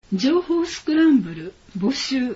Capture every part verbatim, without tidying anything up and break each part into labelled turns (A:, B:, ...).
A: 情報スクランブル募集。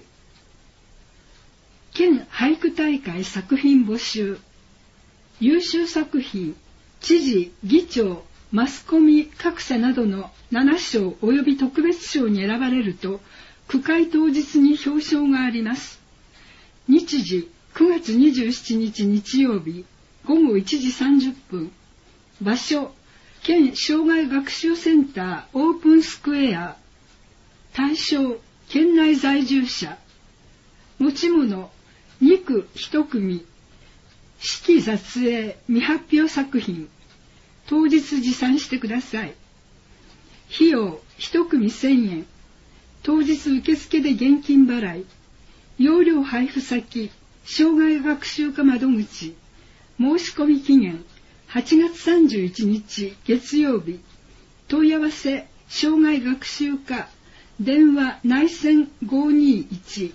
A: 県俳句大会作品募集。優秀作品、知事、議長、マスコミ各社などのななしょう及び特別賞に選ばれると、句会当日に表彰があります。日時くがつにじゅうしちにち日曜日ごごいちじさんじゅっぷん。場所、県障害学習センターオープンスクエア。対象、県内在住者。持ち物、にくいち組。式撮影、未発表作品。当日持参してください。費用、いち組せんえん。当日受付で現金払い。要領配布先、障害学習課窓口。申し込み期限、はちがつさんじゅういちにち月曜日。問い合わせ、障害学習課。電話内線ごーにーいち。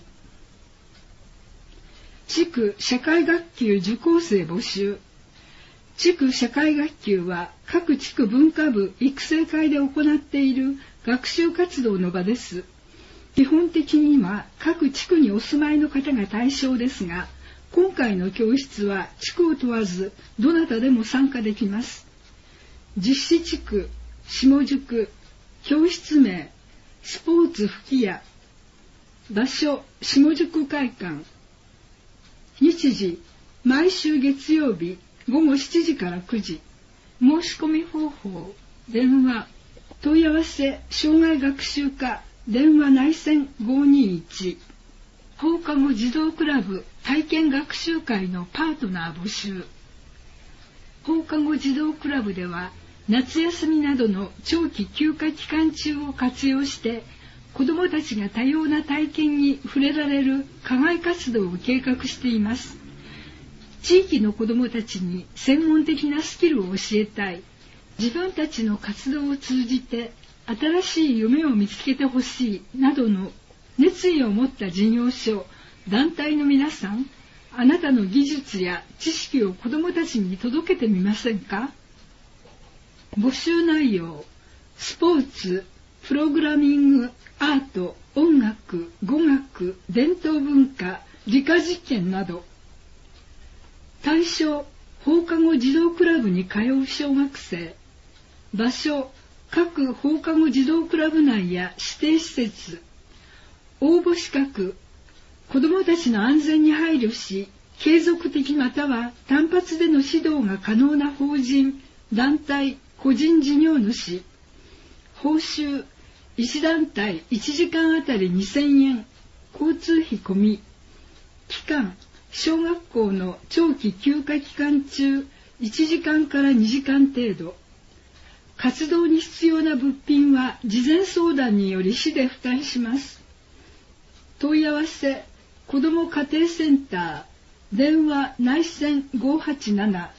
A: 地区社会学級受講生募集。地区社会学級は各地区文化部育成会で行っている学習活動の場です。基本的には各地区にお住まいの方が対象ですが、今回の教室は地区を問わずどなたでも参加できます。実施地区、下宿、教室名、スポーツ吹き矢。場所、下宿会館。日時、毎週月曜日ごごしちじからくじ。申し込み方法、電話。問い合わせ、障害学習課。電話内線ごーにーいち。放課後児童クラブ体験学習会のパートナー募集。放課後児童クラブでは夏休みなどの長期休暇期間中を活用して子どもたちが多様な体験に触れられる課外活動を計画しています。地域の子どもたちに専門的なスキルを教えたい。自分たちの活動を通じて新しい夢を見つけてほしいなどの熱意を持った事業所、団体の皆さん、あなたの技術や知識を子どもたちに届けてみませんか？募集内容、スポーツ、プログラミング、アート、音楽、語学、伝統文化、理科実験など。対象、放課後児童クラブに通う小学生。場所、各放課後児童クラブ内や指定施設。応募資格、子どもたちの安全に配慮し、継続的または単発での指導が可能な法人、団体、個人事業主。報酬、いち団体いちじかんあたりにせんえん、交通費込み。期間、小学校の長期休暇期間中、いちじかんからにじかん程度。活動に必要な物品は事前相談により市で負担します。問い合わせ、子ども家庭センター、電話内線ごーはちなな